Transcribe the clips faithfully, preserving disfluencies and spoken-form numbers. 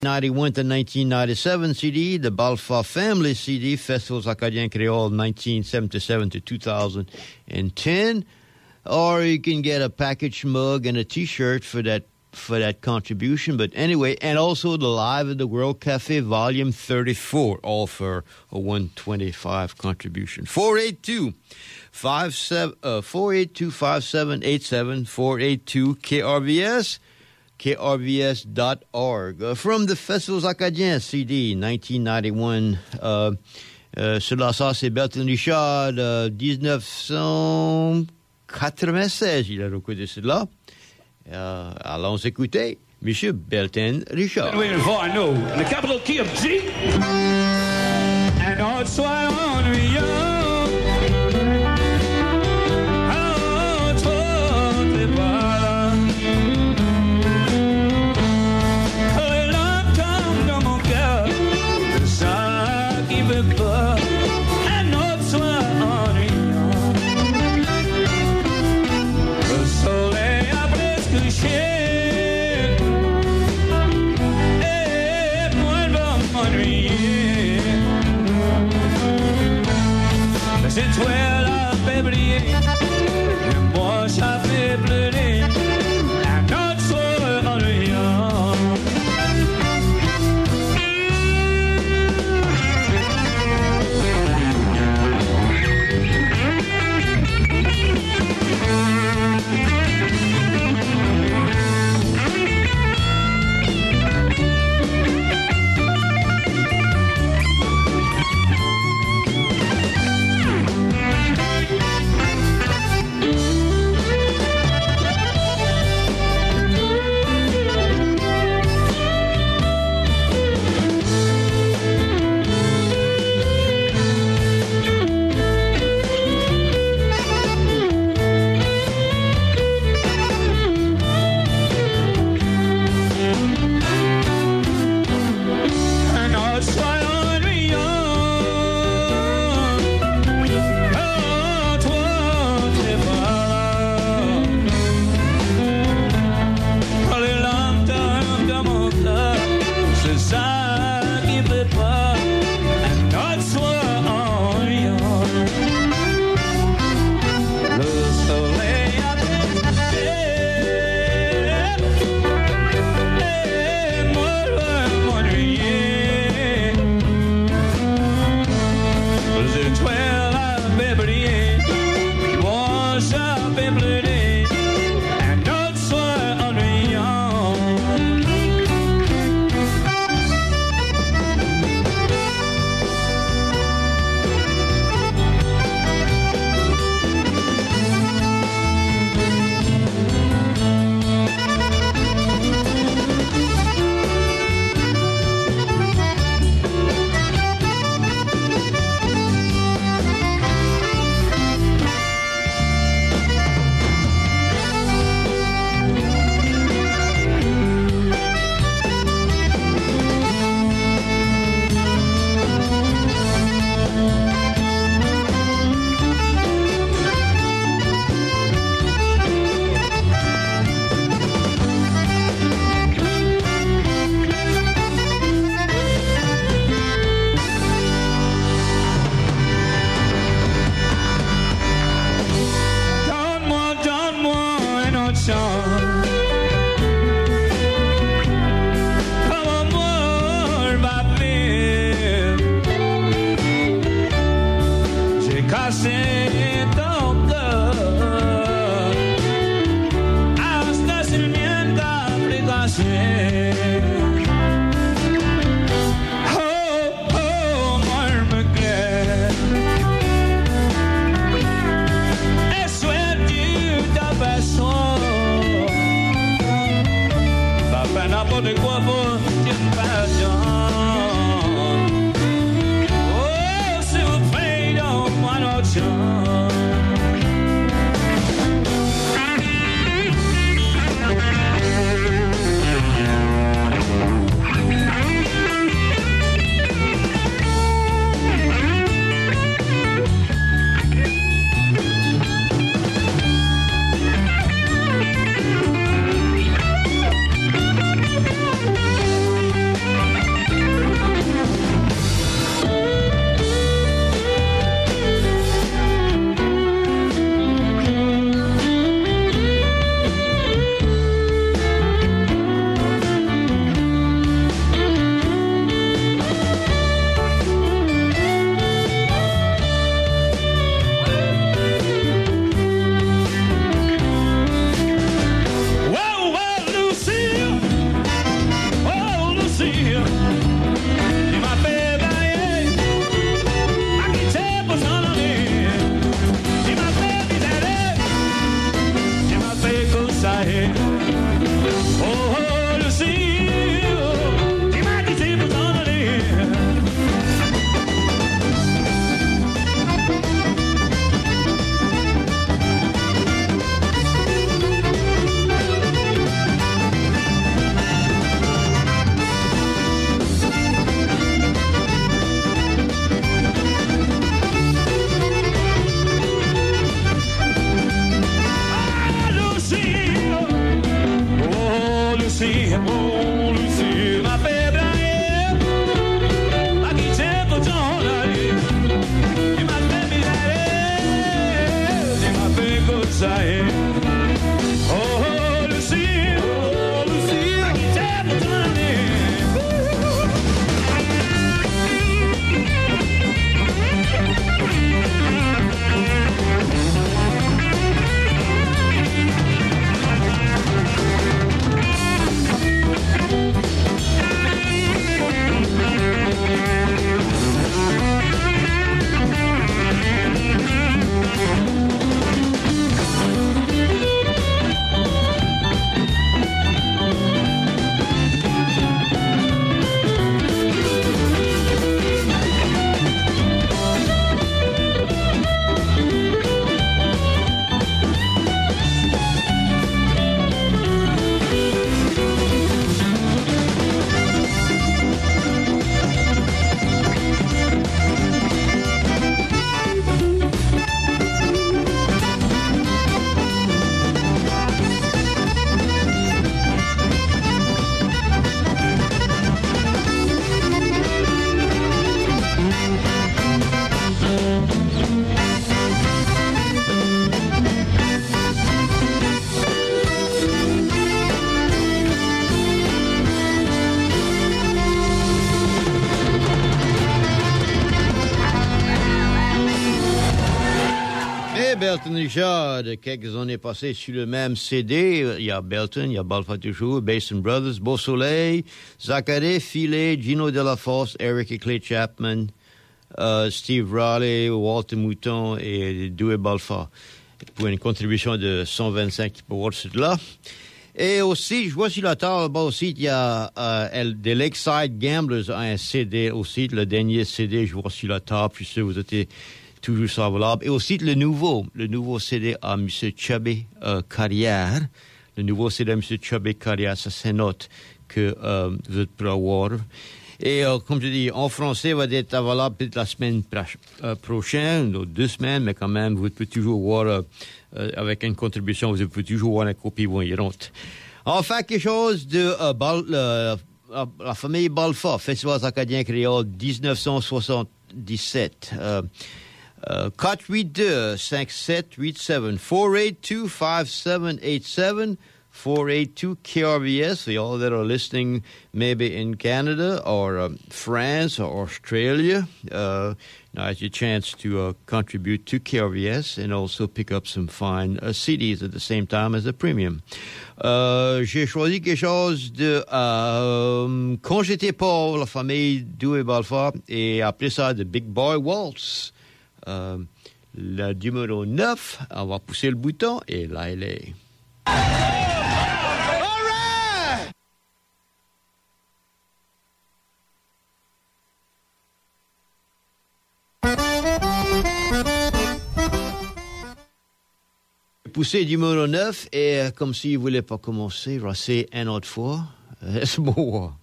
ninety-one to nineteen ninety-seven C D, the Balfour Family C D, Festivals Acadiens Creole nineteen seventy-seven to two thousand ten. Or you can get a package mug and a T-shirt for that for that contribution. But anyway, and also the Live at the World Cafe Volume thirty-four, all for a one twenty-five contribution. four eight two, five seven eight seven, four eight two K R V S, K R V S dot org. Uh, from the Festivals Acadiens C D, nineteen ninety-one, uh, euh, cela, ça, c'est Bertrand Richard, euh, dix-neuf cent quatre-vingt-seize, il a recordé cela. Uh, allons écouter Monsieur Bertrand Richard. Waiting for, I know, in the capital key of G. And also I honor you. Elton Richard, quelques années passées sur le même C D. Il y a Belton, il y a Balfa toujours, Basin Brothers, Beau Soleil, Zachary, Filet, Gino Delafosse, Eric et Clay Chapman, uh, Steve Raleigh, Walter Mouton et Dewey Balfa pour une contribution de cent vingt-cinq pour là. Et aussi, je vois sur la table là-bas aussi, il y a euh, des Lakeside Gamblers, un C D aussi, le dernier C D, je vois sur la table, puis sûr vous êtes toujours sauvable. Et aussi le nouveau, le nouveau C D à M. Chubby euh, Carrière. Le nouveau C D à M. Chubby Carrière, ça c'est note que euh, vous êtes pour avoir. Et euh, comme je dis, en français, va être available peut-être la semaine pro- euh, prochaine, ou deux semaines, mais quand même, vous pouvez toujours voir, euh, euh, avec une contribution, vous pouvez toujours voir la copie voyante. Enfin, quelque chose de euh, Bal, euh, la famille Balfa, Festival acadien créole dix-neuf cent soixante-dix-sept. Euh, uh, quatre huit deux, cinq sept huit sept, four eight two, five seven eight seven, four eight two K R V S, for y'all that are listening maybe in Canada or um, France or Australia. Uh, now it's your chance to uh, contribute to K R V S and also pick up some fine uh, C Ds at the same time as a premium. Uh, j'ai choisi quelque chose de euh, Quand j'étais pauvre, la famille Dewey Balfa, et appelé ça The Big Boy Waltz. Euh, le numéro neuf, on va pousser le bouton et là elle est. Pousser numéro neuf et euh, comme s'il ne voulait pas commencer, rasser une autre fois. C'est beau.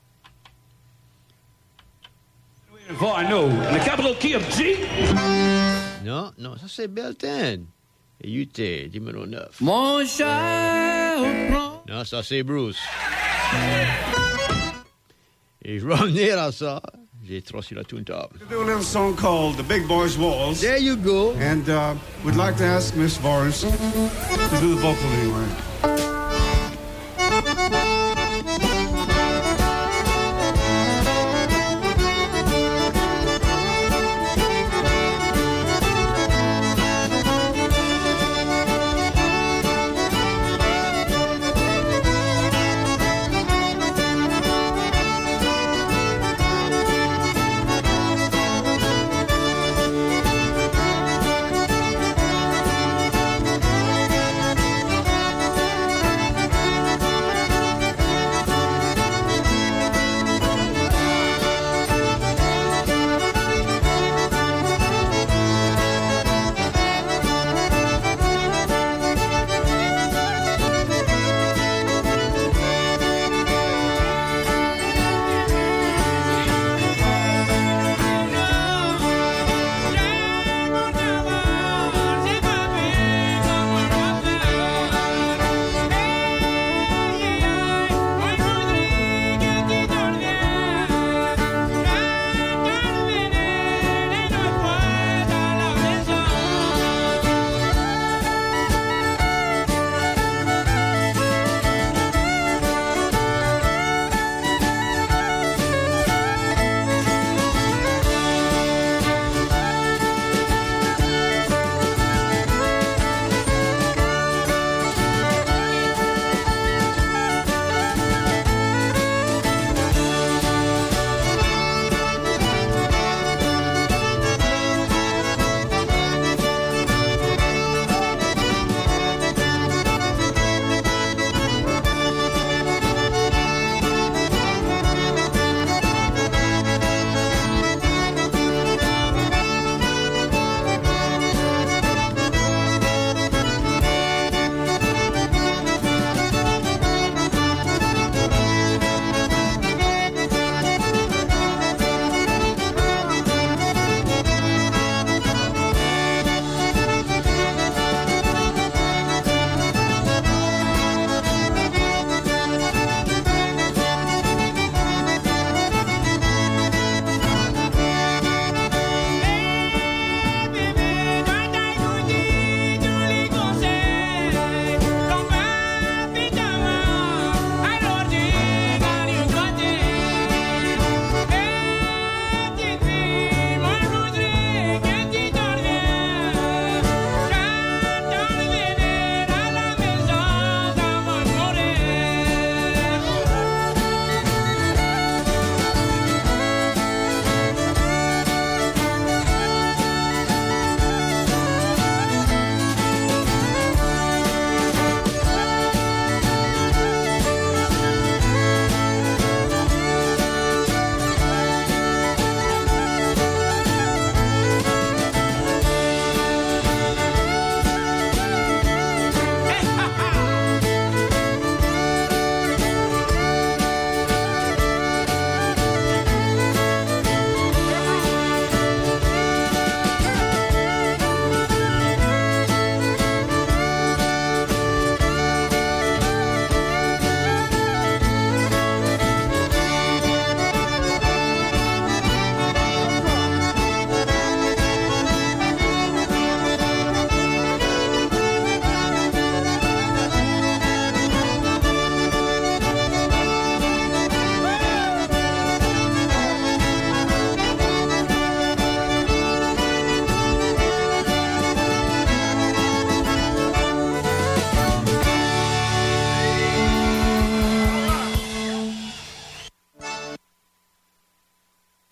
I know. In the capital key of G. Non, non, ça c'est Belton. Et U T, numéro neuf. Mon cher. Non, ça c'est Bruce. Et je vais revenir à ça. J'ai trop sur la tune top. To do a little song called The Big Boys Waltz. There you go. And uh, we'd like to ask Miss Forrest to do the vocal anyway.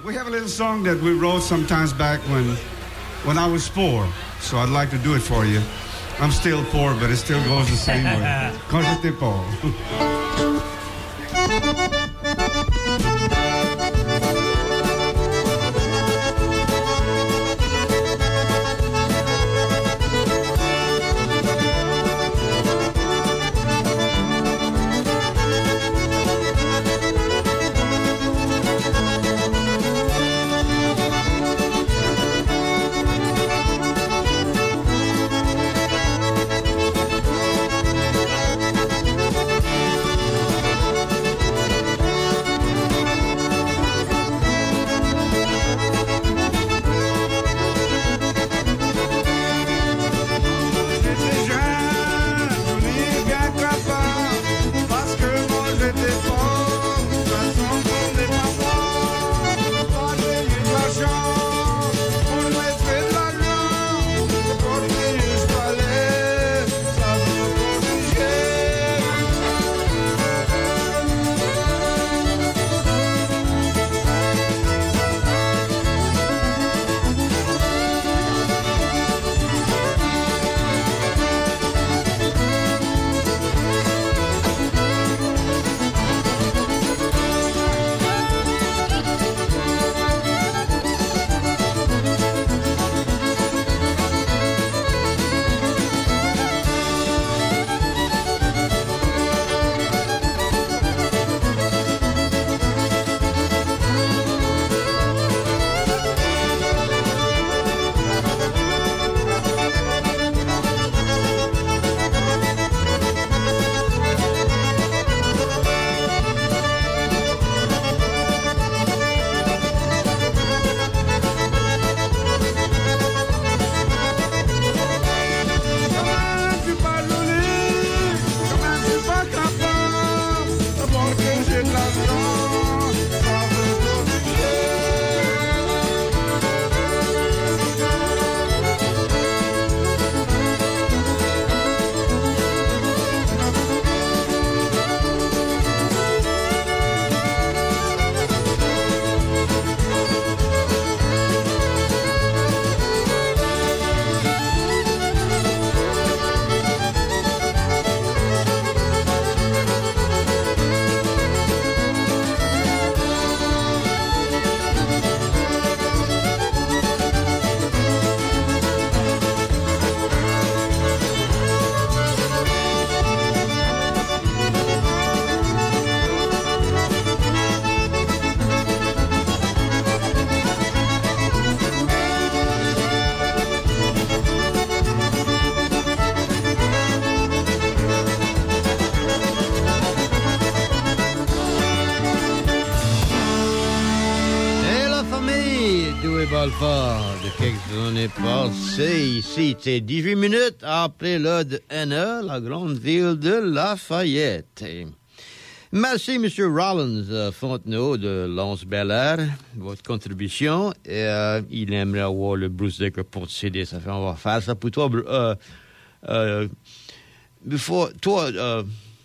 We have a little song that we wrote sometimes back when, when I was poor. So I'd like to do it for you. I'm still poor, but it still goes the same way. Quand j'étais pauvre. Balfour de quelques années passées. Ici, c'est dix-huit minutes après l'heure de N E, la grande ville de Lafayette. Et merci, M. Rollins euh, Fontenot de Lance-Belair, votre contribution. Et euh, il aimerait avoir le Bruce Decker pour C D. Ça fait, on va faire ça pour toi. Euh, euh, before, toi, euh,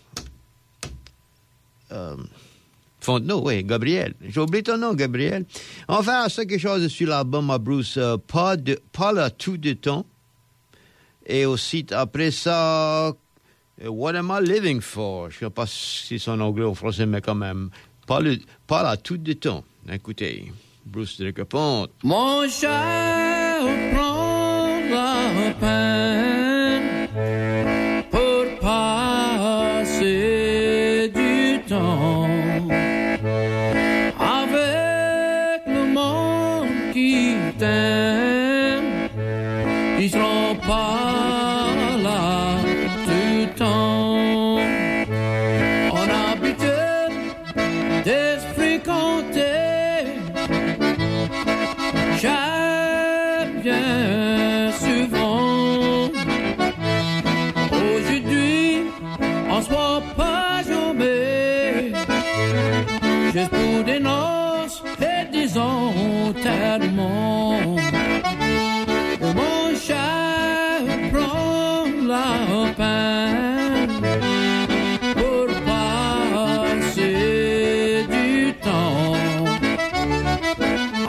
euh, Fontenot, oui, Gabriel. J'ai oublié ton nom, Gabriel. On va faire ça quelque chose sur l'album à Bruce, euh, pas, de, pas la tout de temps. Et aussi, après ça, What Am I Living For? Je ne sais pas si c'est en anglais ou français, mais quand même, pas, le, pas la tout de temps. Écoutez, Bruce Decker Ponte. Mon cher, prends la peine pour passer du temps. Ils seront pas là tout le temps. On a habitude de se fréquenter chaque bien souvent. Aujourd'hui, on se voit pas jamais, juste pour des noces et des enterrements. Mon cher, prends la peine pour passer du temps.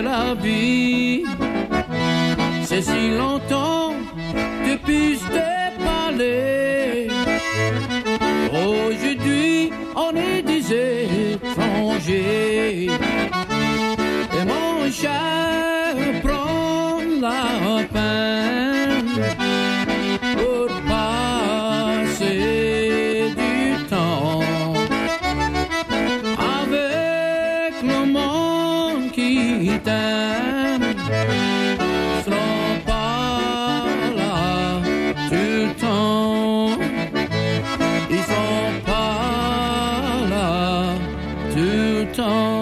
de la vie. C'est si longtemps depuis je t'ai parlé. Aujourd'hui, on est des étrangers. Et mon cher prend la peine pour passer du temps avec le monde qui t'aime. Sera pas là tout le temps. Ils sont pas là tout le temps.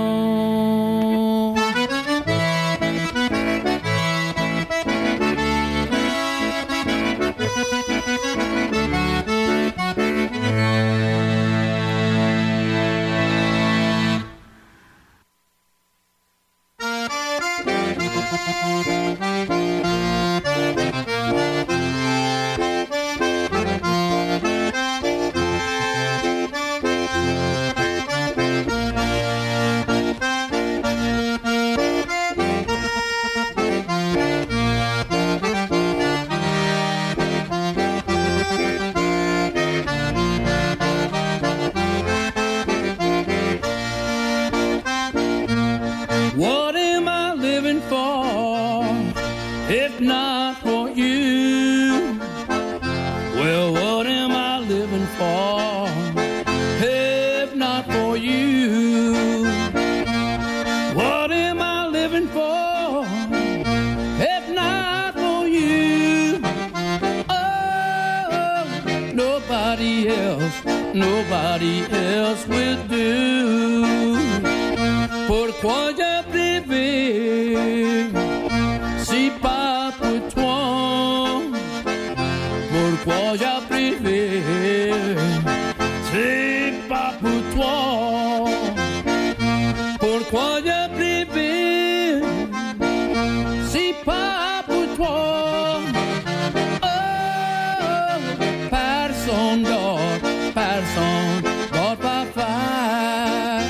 What am I living for if not for you? Well, what am I living for if not for you? What am I living for if not for you? Oh, nobody else, nobody else will do. Pourquoi j'ai privé si pas pour toi? Pourquoi j'ai privé si pas pour toi? Pourquoi j'ai privé si pas pour toi? Oh, personne d'autre, personne d'autre va faire.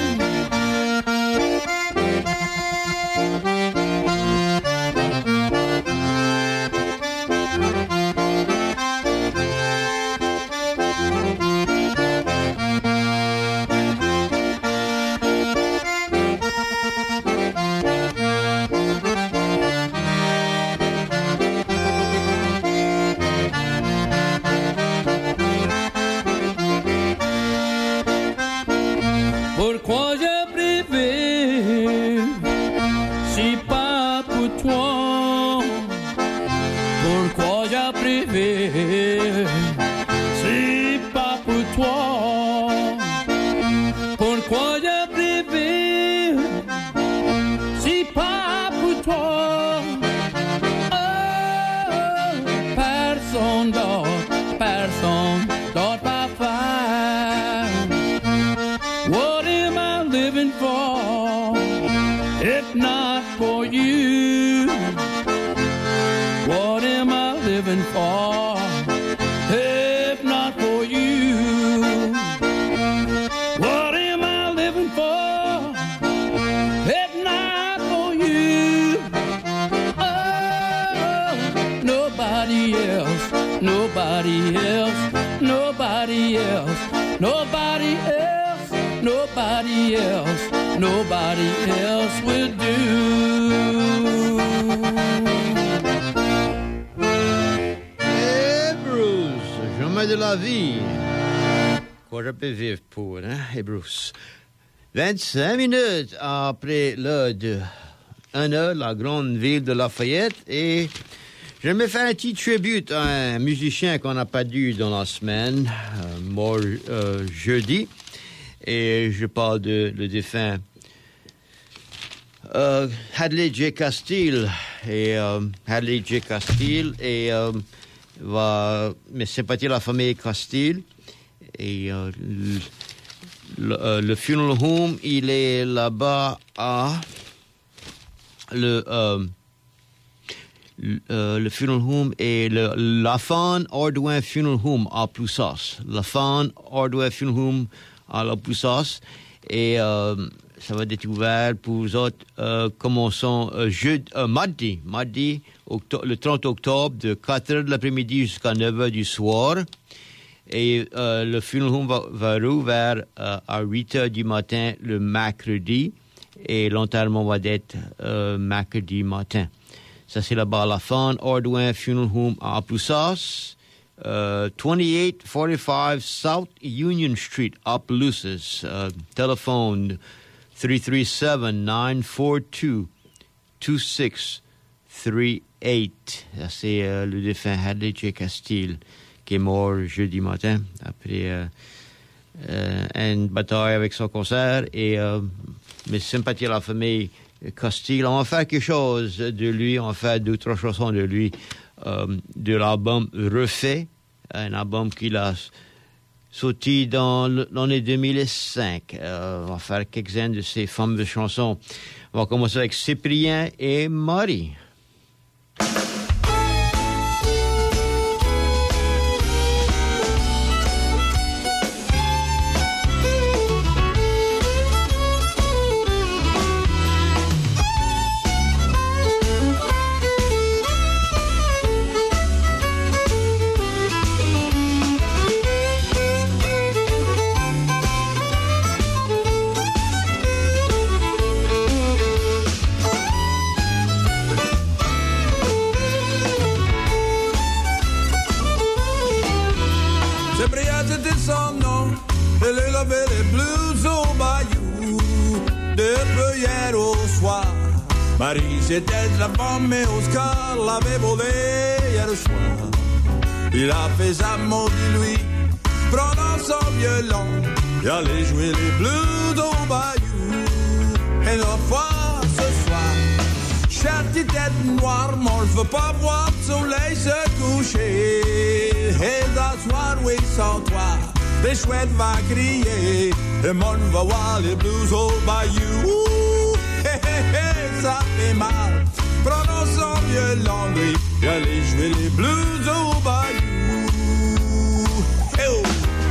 Pourquoi j'ai privé si pas pour toi? Pourquoi j'ai privé si pas pour toi? Pourquoi j'ai privé si pas pour toi? Oh, personne d'autre, personne d'autre va faire. What am I living for if not for you? What am I living for if not for you? What am I living for if not for you? Oh, nobody else, nobody else, nobody else, nobody else, nobody else, nobody else will do. Hey Bruce, chemin de la vie. Quoi je peux vivre pour, hein? Hey Bruce. vingt-cinq minutes après l'heure de une heure, la grande ville de Lafayette, et je me fais un petit tribute à un musicien qu'on n'a pas dû dans la semaine, euh, mort euh, jeudi, et je parle de le défunt euh, Hadley J. Castile, et euh, Hadley J. Castile, et euh, va mes sympathies à la famille Castile, et euh, le, le, euh, le funeral home, il est là-bas à le euh, le, euh, le funeral home est le Lafan Ordouin Funeral Home à Ploussas. Lafan Ordouin Funeral Home à la Ploussas. Et euh, ça va être ouvert pour vous autres. Euh, commençons euh, jeudi, euh, mardi, mardi octo- le trente octobre, de quatre heures de l'après-midi jusqu'à neuf heures du soir. Et euh, le funeral home va, va rouvrir euh, à huit heures du matin le mercredi. Et l'enterrement va être euh, mercredi matin. Ça, c'est là-bas à la fin. Ordwin Funeral Home à Opelousas. Uh, twenty-eight forty-five South Union Street, Opelousas. Uh, telephone three three seven, nine four two, two six three eight. Ça, c'est uh, le défunt Hadley J. Castile qui est mort jeudi matin après uh, uh, une bataille avec son concert. Et uh, mes sympathies à la famille Castile. On va faire quelque chose de lui. On va faire deux, trois chansons de lui. Euh, de l'album Refait, un album qu'il a sorti dans l'année deux mille cinq. Euh, on va faire quelques-unes de ces fameuses chansons. On va commencer avec Cyprien et Marie. Marie, c'était de la femme, mais Oscar l'avait volé hier soir. Il a fait sa maudit, lui, prenant son violon, et allait jouer les blues au bayou. Et notre fois, ce soir, chère petite tête noire, mais on ne veut pas voir le soleil se coucher. Et dans soir, oui, sans toi, les chouettes va crier, et mon va voir les blues au bayou. Hé hé hé, ça fait mal. Prenons son violon, lui, et allez jouer les blues au bayou. Hey oh.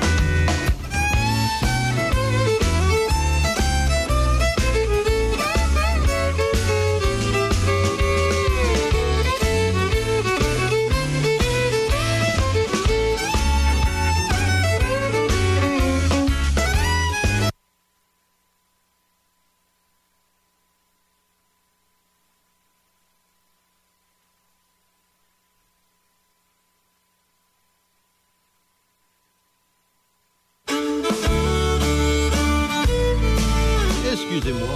Excusez-moi.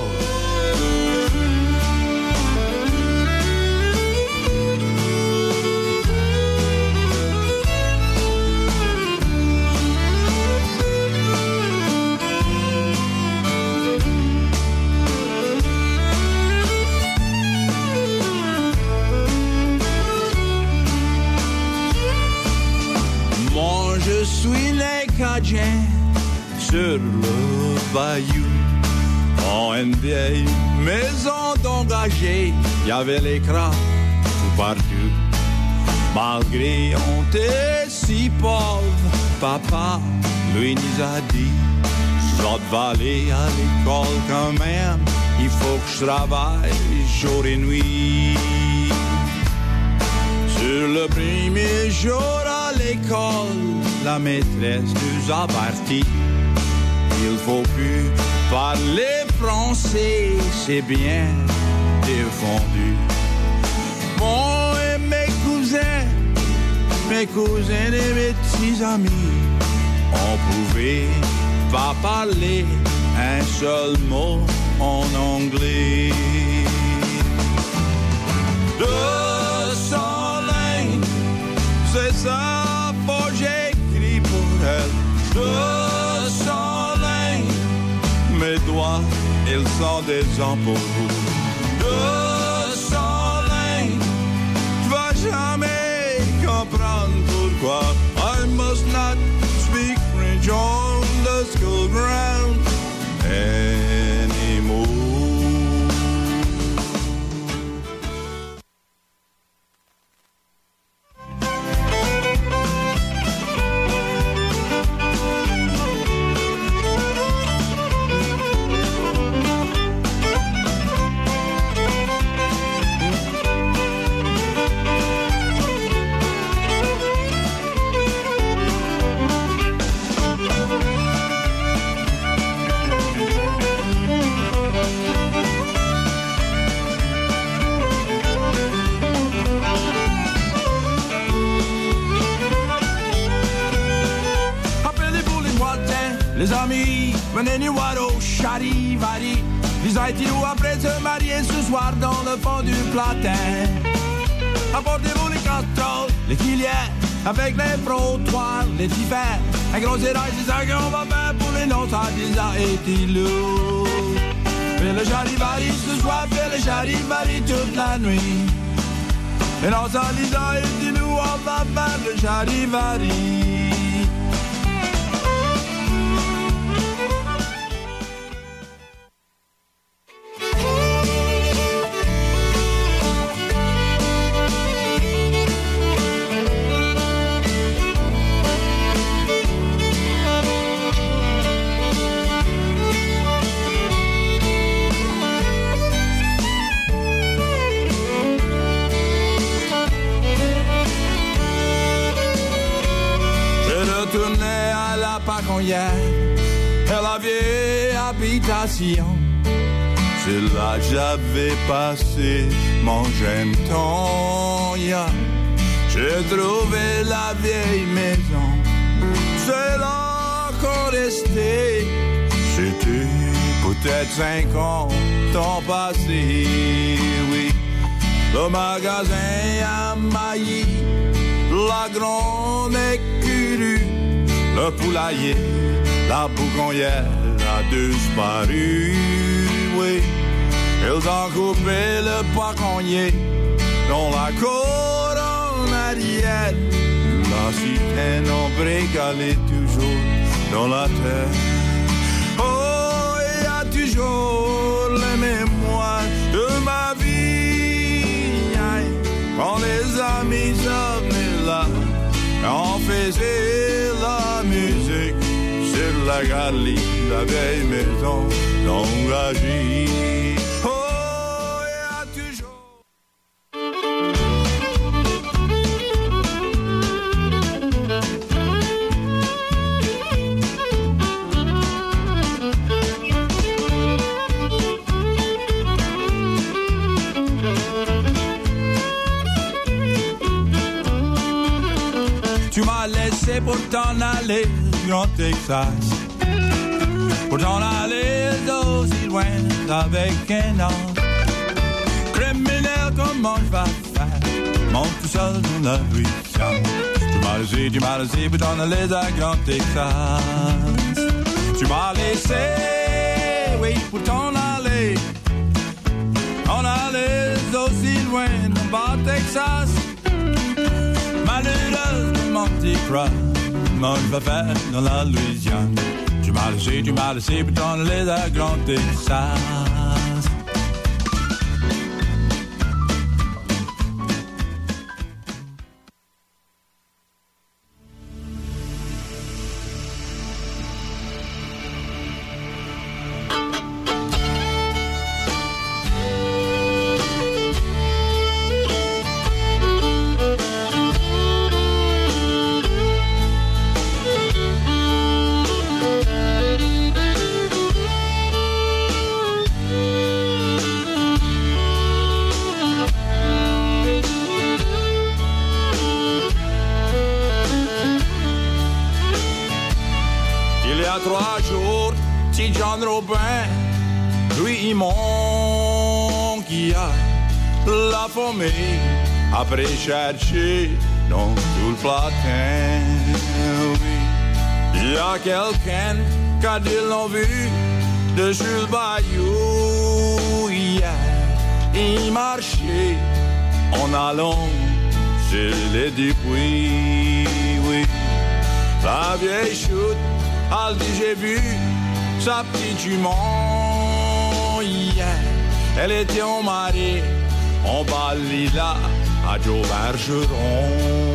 Moi je suis né Cadien sur le bayou. En une vieille maison d'engagés, il y avait les crabes tout partout. Malgré on était si pauvre, papa lui nous a dit, je vais aller à l'école quand même, il faut que je travaille jour et nuit. Sur le premier jour à l'école, la maîtresse nous a avertis, il faut plus parler français, c'est bien défendu. Moi et mes cousins, mes cousins et mes petits amis, on pouvait pas parler un seul mot en anglais. De soleil, c'est ça que j'écris pour elle. De soleil, mes doigts, ils sont des ampoules de soleil. Tu vas jamais comprendre pourquoi. I must not speak French on the school ground anymore. Les amis venaient nous voir au charivari. Les Haïtiens après se marier ce soir dans le fond du platin. Apportez-vous les casseroles, les cuillères, avec les frottoirs, les divers. Un gros érage, c'est ça qu'on va faire pour les noces à des Haïtiens. Fais le charivari ce soir, fais le charivari toute la nuit. Et dans sa lisa et dis-nous, on va faire le charivari. À la vieille habitation, c'est là que j'avais passé mon jeune temps. Yeah. J'ai trouvé la vieille maison, c'est là qu'on restait. C'était peut-être cinquante ans passés, oui. Le magasin a mailli, la grande écurie, le poulailler, la bougonnière a disparu, oui. Ils ont coupé le paconnier dans la cour en arrière. La citerne ombricale est toujours dans la terre. Oh, il y a toujours les mémoires de ma vie. Quand les amis venaient là, on faisait la musique sur la galerie, la vieille maison d'Engagie. Oh, il y a toujours... Tu m'as laissé pour t'en aller, Grand Texas, pour t'en aller d'aussi loin avec un autre. Criminel, comment je vais faire, monte tout seul dans la rue. Tu m'as laissé, tu m'as laissé pour t'en aller à Grand Texas. Tu m'as laissé, oui, pour t'en aller, t'en aller d'aussi loin dans bas Texas. Malheureuse de Monte Croix, moi je vais faire dans la Louisiane. Tu m'as laissé, tu m'as laissé pour t'en aller à Grand Texas. Après chercher dans tout le platin, oui. Il y a quelqu'un qui a dit l'ont vu dessus le bayou hier. Il marchait en allant chez les Dupuis, oui. La vieille chute, elle dit j'ai vu sa petite jument hier. Elle était en marée, en balila à Joe Bergeron.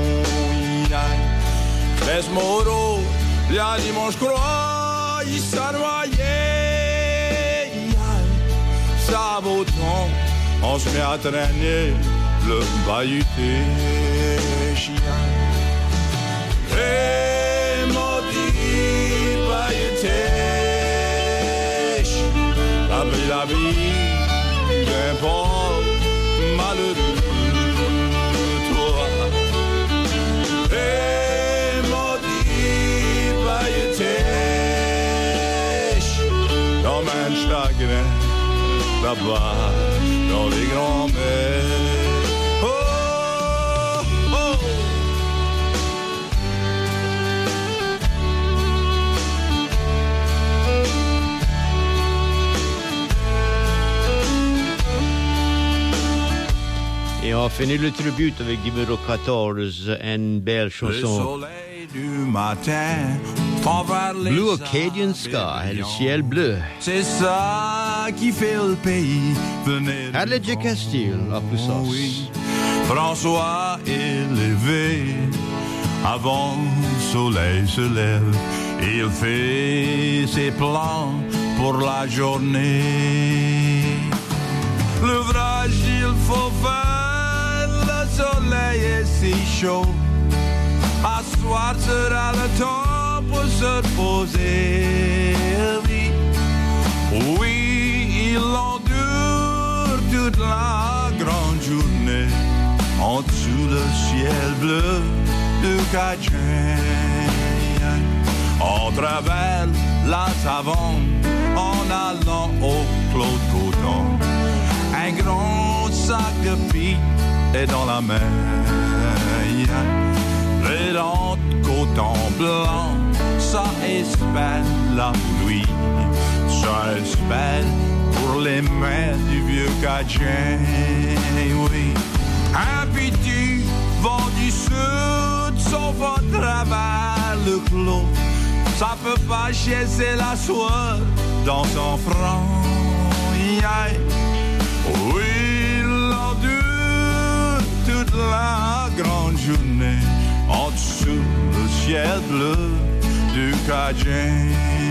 Desmoro, il a dit mon je crois, il s'est noyé. Ça vaut tant, on se met à traîner le bailluté. Et maudit bailluté, la vie, la vie, d'un pauvre malheureux. Et maudit bailluté, là-bas dans les grands mers. Oh, oh. Et on finit le tribute avec numéro quatorze, une belle chanson. Du matin, Blue Acadian Sky, le ciel bleu. C'est ça qui fait le pays. Venez Hadley J. Castile, à plus ça. oui. François élevé, avant le soleil se lève, il fait ses plans pour la journée. L'ouvrage, il faut faire, le soleil est si chaud. À soir sera le temps pour se reposer. Oui, oui, il endure toute la grande journée en dessous le ciel bleu du Cajun. On travers la savane en allant au Clos de Coton. Un grand sac de pis est dans la mer. Redante coton blanc, ça espère la pluie, ça espère pour les mains du vieux Cajun, oui. Un petit vent du sud s'ouvre à travers le clos, ça peut pas chasser la soie dans son front, yeah. Oui, il endure toute la grande journée en dessous le ciel bleu du Cajun.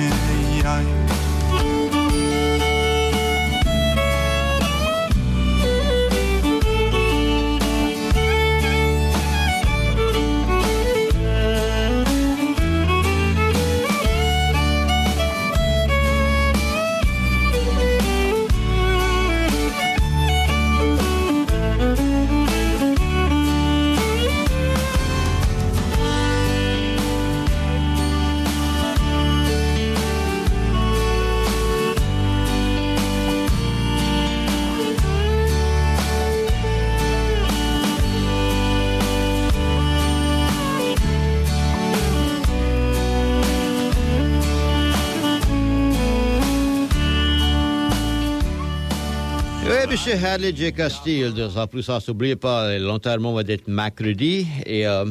Monsieur Hadley J. Castile, en plus, ça s'oublie pas, l'enterrement va être mercredi et euh,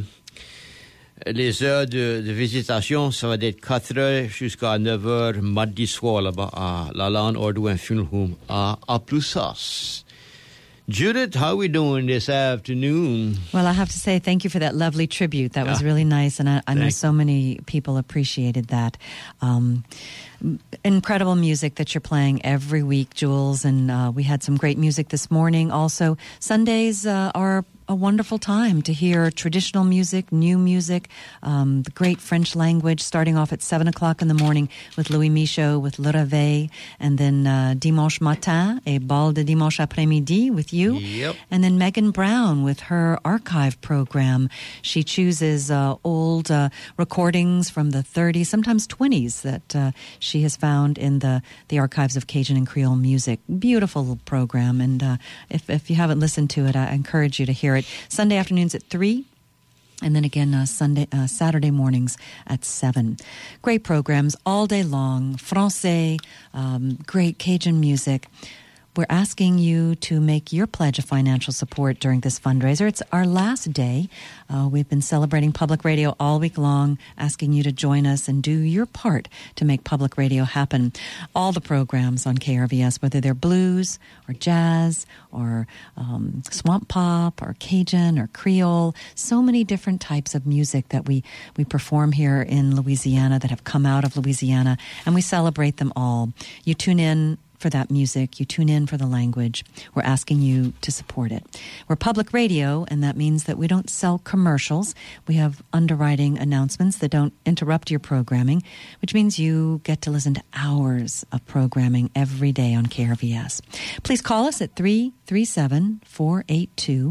les heures de, de visitation, ça va être quatre heures jusqu'à neuf heures mardi soir là-bas à la Lawn Ordwin Funeral Home à Aplusas. Judith, how are we doing this afternoon? Well, I have to say thank you for that lovely tribute. That was really nice, and I, I know so many people appreciated that. Um, incredible music that you're playing every week, Jules, and uh, we had some great music this morning. Also, Sundays uh, are a wonderful time to hear traditional music, new music, um, the great French language, starting off at seven o'clock in the morning with Louis Michaud, with Le Réveil, and then uh, Dimanche Matin, et Bal de Dimanche Après-Midi with you. Yep. And then Megan Brown with her archive program. She chooses uh, old uh, recordings from the thirties, sometimes twenties, that uh, she has found in the, the archives of Cajun and Creole music. Beautiful program, and uh, if, if you haven't listened to it, I encourage you to hear it. Sunday afternoons at three, and then again uh, Sunday, uh, Saturday mornings at seven. Great programs all day long. Francais, um, great Cajun music. We're asking you to make your pledge of financial support during this fundraiser. It's our last day. Uh, we've been celebrating public radio all week long, asking you to join us and do your part to make public radio happen. All the programs on K R V S, whether they're blues or jazz or um, swamp pop or Cajun or Creole, so many different types of music that we, we perform here in Louisiana that have come out of Louisiana, and we celebrate them all. You tune in for that music. You tune in for the language. We're asking you to support it. We're public radio, and that means that we don't sell commercials. We have underwriting announcements that don't interrupt your programming, which means you get to listen to hours of programming every day on K R V S. Please call us at three three seven, four eight two,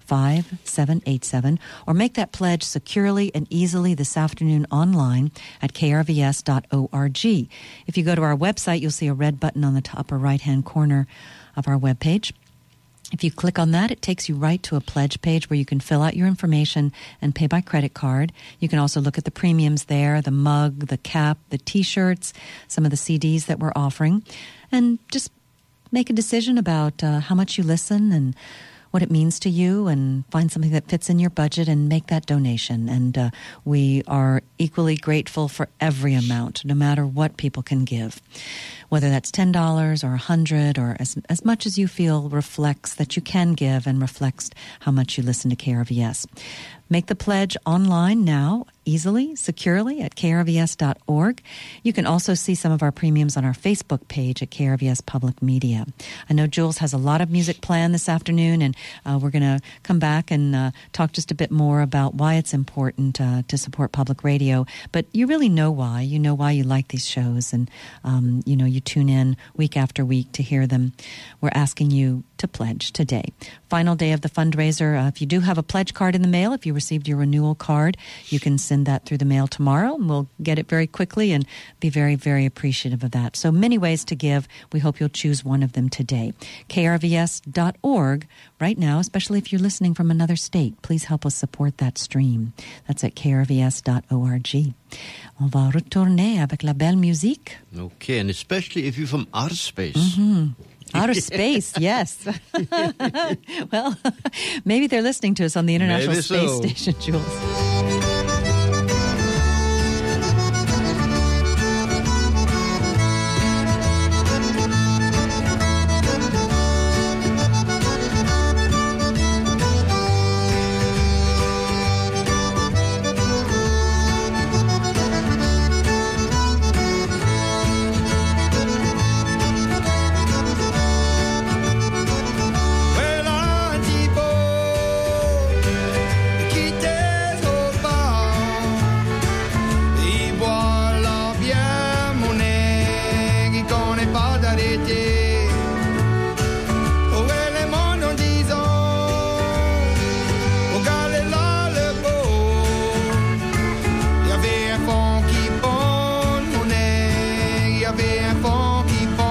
five seven eight seven, or make that pledge securely and easily this afternoon online at k r v s dot org. If you go to our website, you'll see a red button on the top upper right-hand corner of our webpage. If you click on that, it takes you right to a pledge page where you can fill out your information and pay by credit card. You can also look at the premiums there, the mug, the cap, the T-shirts, some of the C Ds that we're offering, and just make a decision about uh, how much you listen and what it means to you, and find something that fits in your budget and make that donation. And uh, we are equally grateful for every amount, no matter what people can give, whether that's ten dollars or one hundred dollars, or as, as much as you feel reflects that you can give and reflects how much you listen to K R V S. Make the pledge online now, easily, securely at k r v s dot org. You can also see some of our premiums on our Facebook page at K R V S Public Media. I know Jules has a lot of music planned this afternoon, and uh, we're going to come back and uh, talk just a bit more about why it's important uh, to support public radio. But you really know why. You know why you like these shows, and um, you know you tune in week after week to hear them. We're asking you to pledge today. Final day of the fundraiser. Uh, if you do have a pledge card in the mail, if you received your renewal card, you can send that through the mail tomorrow, and we'll get it very quickly and be very, very appreciative of that. So many ways to give. We hope you'll choose one of them today. k r v s dot org right now, especially if you're listening from another state. Please help us support that stream. That's at k r v s dot org. On va retourner avec la belle musique. Okay, and especially if you're from outer space. Mm-hmm. Outer space, yes. Well, maybe they're listening to us on the International Maybe Space so. Station, Jules. Well, un petit peu quitter au bord, il boit la bière monnaie qui connaît pas d'arrêter. Oh, et les mondes en disant, regardez là le beau. Il y avait un fond qui bonne monnaie, il y avait un fond qui bonne.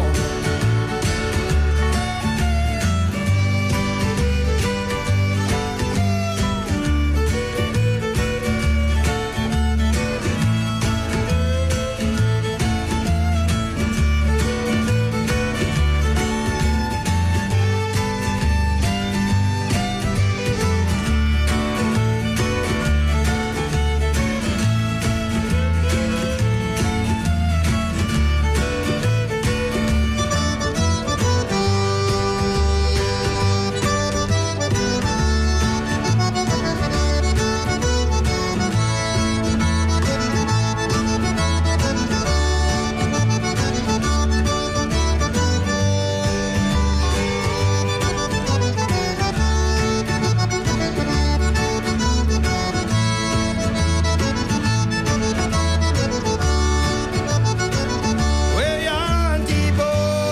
Ouais, y a un petit beau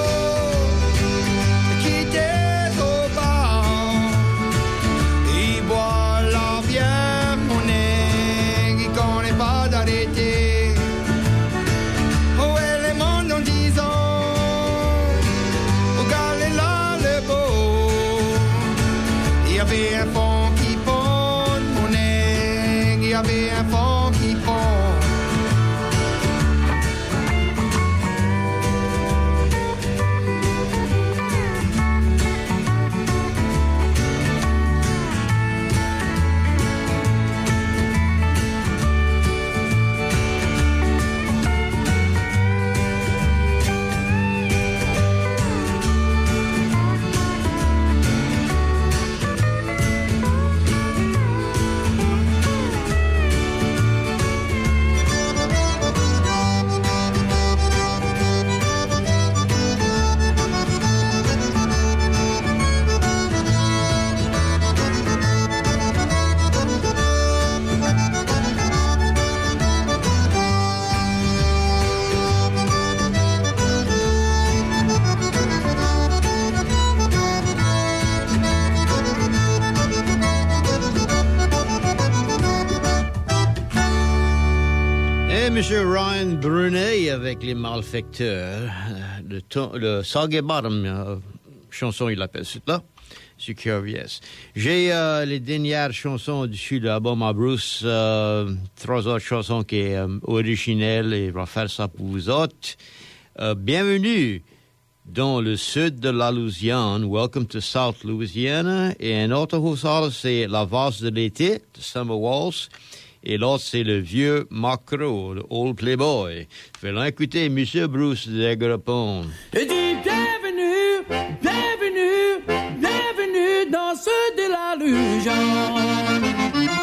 qui était au bar. Il boit la bière monnaie qui connaît pas d'arrêter. Oh, et les mondes en disant, regardez là le beau. Il y avait un fond qui bonne monnaie, il y avait un fond qui bonne. M. Ryan Brunet avec les Malfecteurs. Le, ton, le Soggy Bottom, euh, chanson, il appelle ça, sur K R V S. J'ai euh, les dernières chansons dessus de l'album à Bruce, euh, trois autres chansons qui sont euh, originelles et je vais faire ça pour vous autres. Euh, bienvenue dans le sud de la Louisiane. Welcome to South Louisiana. Et un autre haussard, c'est La Valse de l'été, de Summer Waltz. Et l'autre, c'est le vieux Mark Crow, le Old Playboy. Fais-le écouter, Monsieur Bruce d'Agrapon. Et dis bienvenue, bienvenue, bienvenue dans ce de la Louisiane.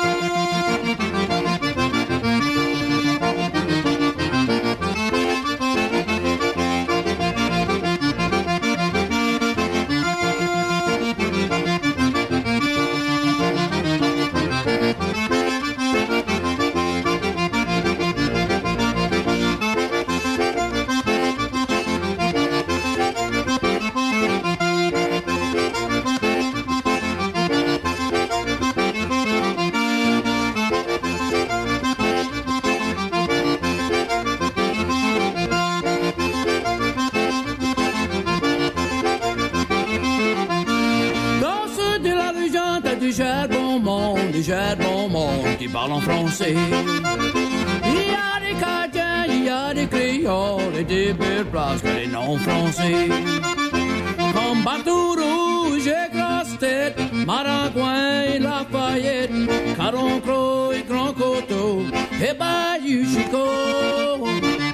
Qui parlent en français. Il y a des Cadiens, il y a des Créoles et des belles places que les noms français. Comme Bateau Rouge et Grosse Tête, Maringouin et Lafayette, Caron-Croix et Grand Coteau et Bayou Chicot.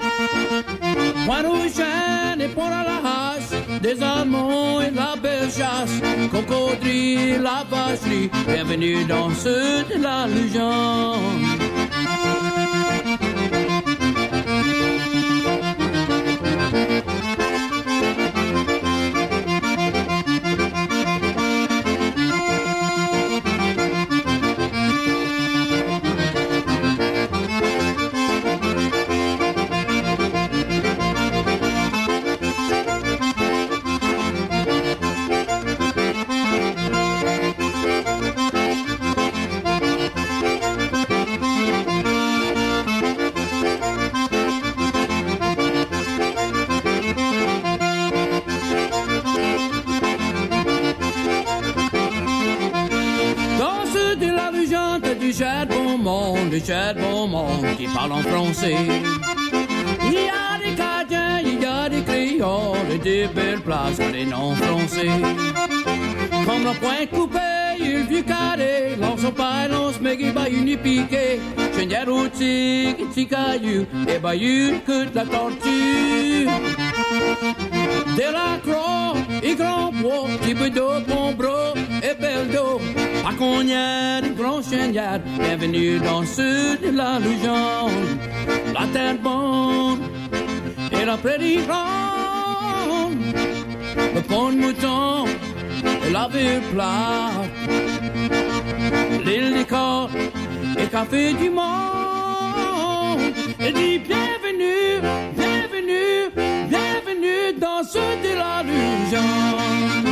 Pointe-Rouge et Port-à-la-Hache, des Allemands et la belle chasse, Cocodrie, la vacherie, bienvenue dans ce de la Louisiane. J'ai de bon monde qui parle en français. Il y a des Cadiens, il y a des Créoles et des belles places pour les noms français. Comme le point coupé, il vieux carré, l'on se paille, l'on se met, bayou ni piqué. Chenière outique, petit caillou, et bayou que de la tortue. De la croix, et grand bois, petit peu d'eau, bon bro, et belle d'eau. À Cognard, grand chenière, bienvenue dans le sud de la Louisiane. La terre bonne et la prairie grande, le pont de mouton et la ville plate, l'île des Côtes et café du monde. Et dis bienvenue, bienvenue, bienvenue dans le sud de la Louisiane.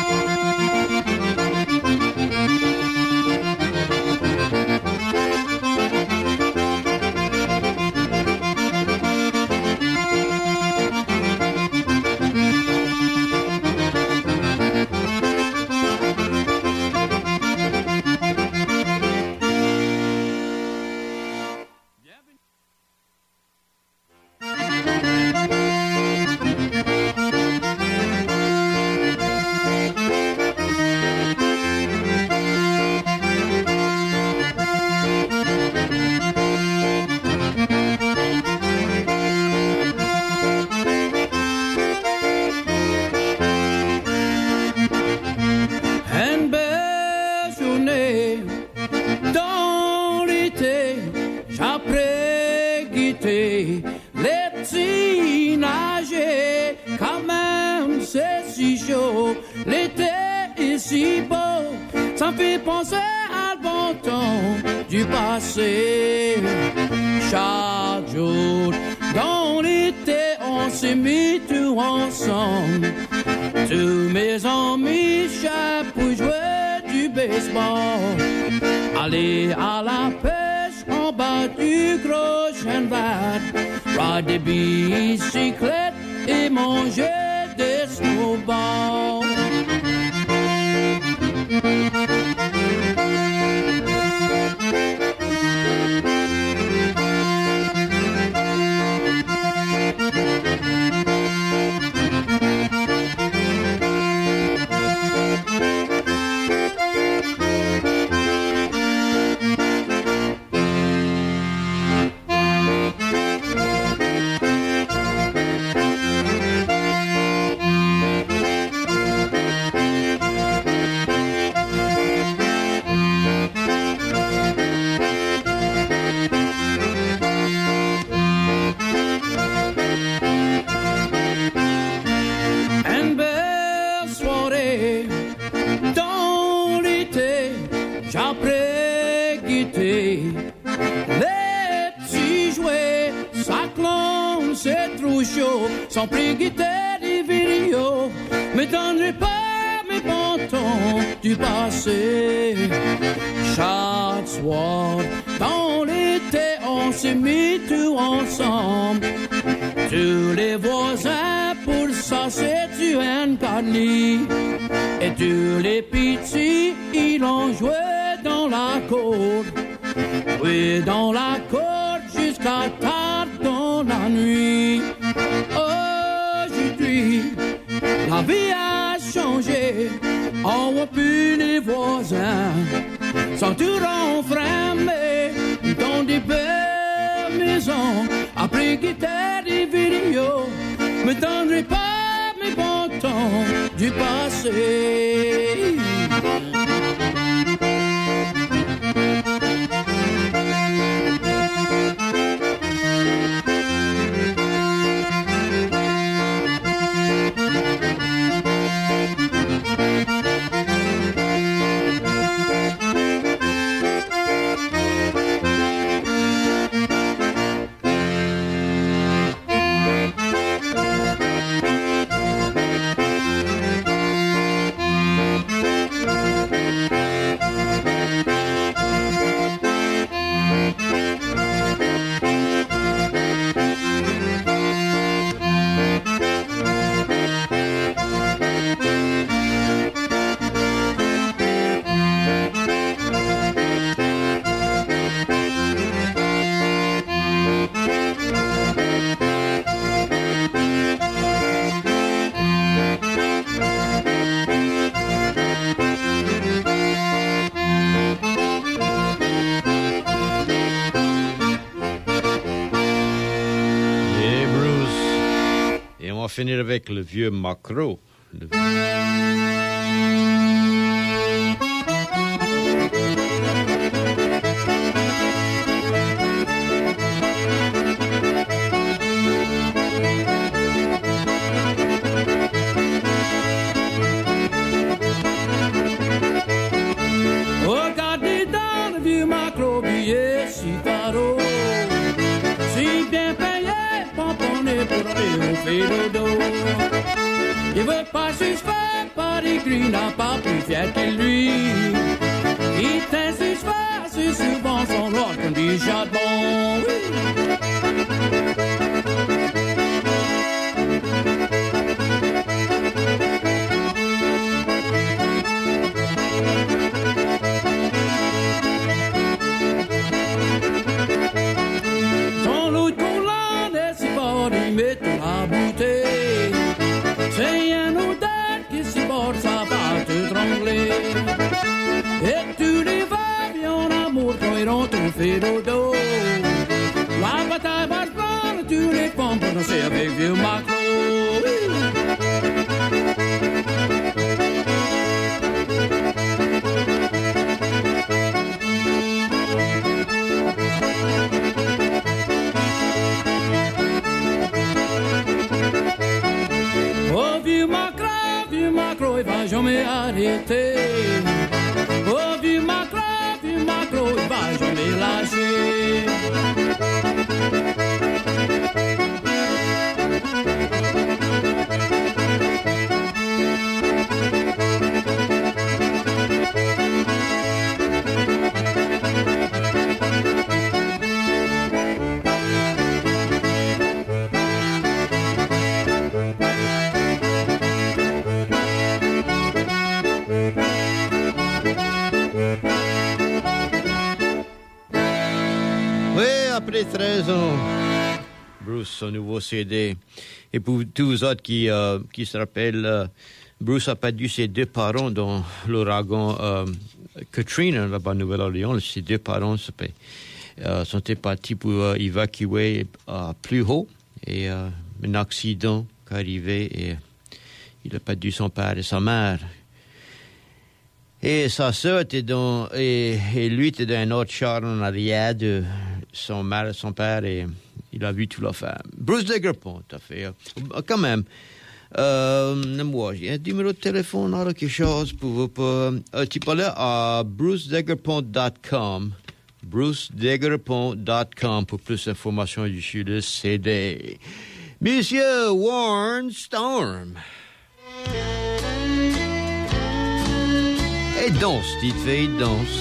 Chaque jour, dans l'été, on s'est mis tout ensemble. Tous mes amis chaque pour jouer du baseball. Aller à la pêche en bas pas du gros chien vert, ride des bicyclettes et manger des snowballs. Sans prix guitare et vidéo, m'étonnerai pas mes pontons du passé. Chaque soir, dans l'été, on s'est mis tout ensemble. Tous les voisins, pour ça, c'est du N-Carly. Et tous les petits, ils ont joué dans la cour. Oui, dans la cour, jusqu'à tard dans la nuit. Aujourd'hui, la vie a changé. On voit plus les voisins. Sont tous renfermés dans des belles maisons. Après guitare et vidéo, me donnerai pas mes bons temps du passé. Finir avec le vieux Macro. Le... Regardez dans le vieux Macro billet si taro, si bien payé, pomponné pour aller au fédodo. Il veut pas se faire par des gris, n'a pas plus fier que lui. Il tient ses cheveux, c'est souvent son roi comme du charbon. Son loup de collant est si fort, il met tout la bouteille. C'est un odeur qui s'y porte, ça va te trembler. Et tous les vagues en amour quand ils ont tout fait dodo. La bataille va se prendre, tous les femmes pour danser avec vieux Macro. Oh vieux Macro, vieux Macro, il va jamais arrêter. Oh vieux Macro, vieux Macro, il va jamais lâcher. après treize ans. Bruce, son nouveau C D. Et pour tous vous autres qui, euh, qui se rappellent, euh, Bruce a perdu ses deux parents dans l'ouragan euh, Katrina, là-bas en Nouvelle-Orléans. Ses deux parents euh, sont partis pour euh, évacuer euh, plus haut. Et euh, un accident qui est arrivé et il a perdu son père et sa mère. Et sa sœur était dans, et, et lui était dans un autre char en arrière de son mère et son père et il a vu tout l'affaire. Bruce Daggerpont a fait, euh, quand même, euh, moi, j'ai un numéro de téléphone, alors quelque chose pour vous, pour, euh, tu peux aller à bruce daggerpont dot com, bruce daggerpont dot com pour plus d'informations sur le C D. Monsieur Warren Storm. Et danse, petite fille, danse.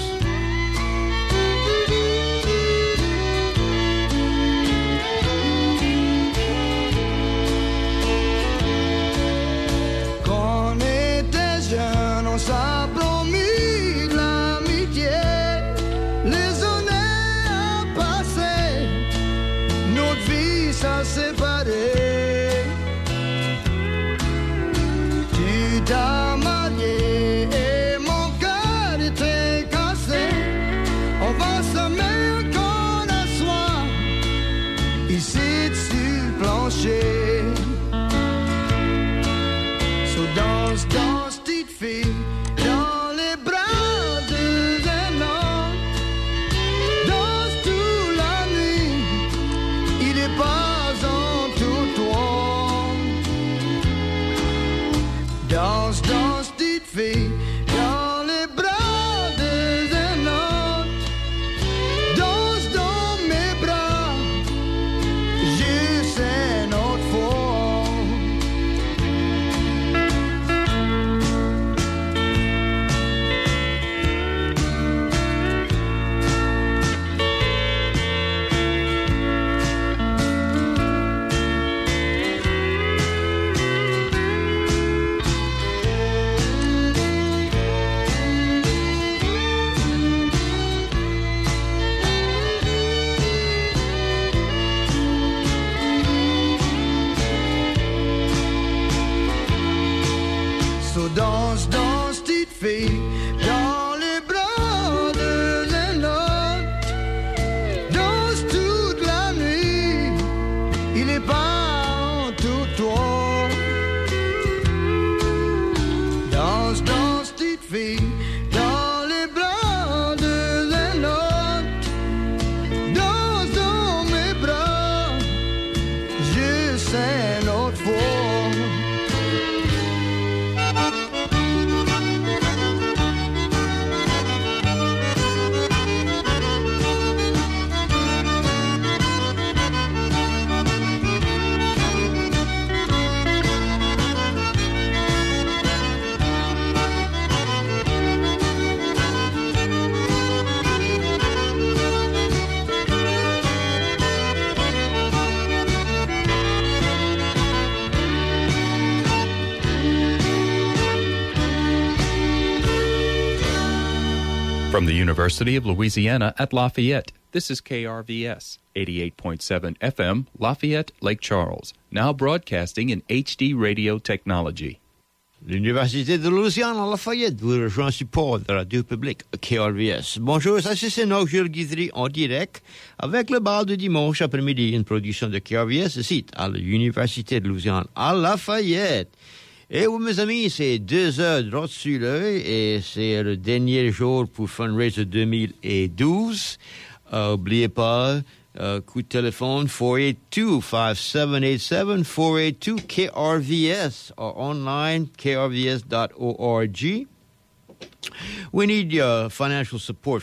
Quand on était jeune, on s'est promis de l'amitié. Les années ont passé, notre vie s'est séparée. Tu t'as marié et mon cœur était cassé. On va se mettre encore à soir, ici sur le plancher. So danse, danse, petite fille, dans les bras de un homme. Danse toute la nuit, il est pas en tout toi. Danse, danse, petite fille, dans les bras de un autre. Danse dans mes bras, juste une autre fois. So danse, danse, petite fille, dans les bras de un autre. Danse toute la nuit, il est pas en tout toi. Danse, danse, petite fille, dans les bras de un autre. Danse dans mes bras, juste une autre fois. From the University of Louisiana at Lafayette, this is K R V S, eighty-eight point seven F M, Lafayette, Lake Charles, now broadcasting in H D radio technology. L'Université de Louisiane à Lafayette vous rejoint en support de la radio publique K R V S. Bonjour, ça c'est Jules Guidry en direct avec le bal de dimanche après-midi, une production de K R V S ici à l'Université de Louisiane à Lafayette. Et vous, mes amis, c'est deux heures droit sur l'œil et c'est le dernier jour pour Fundraiser deux mille douze. Euh, oubliez pas, euh, coup de téléphone four eight two, five seven eight seven, four eight two K R V S or online k r v s dot org. We need your financial support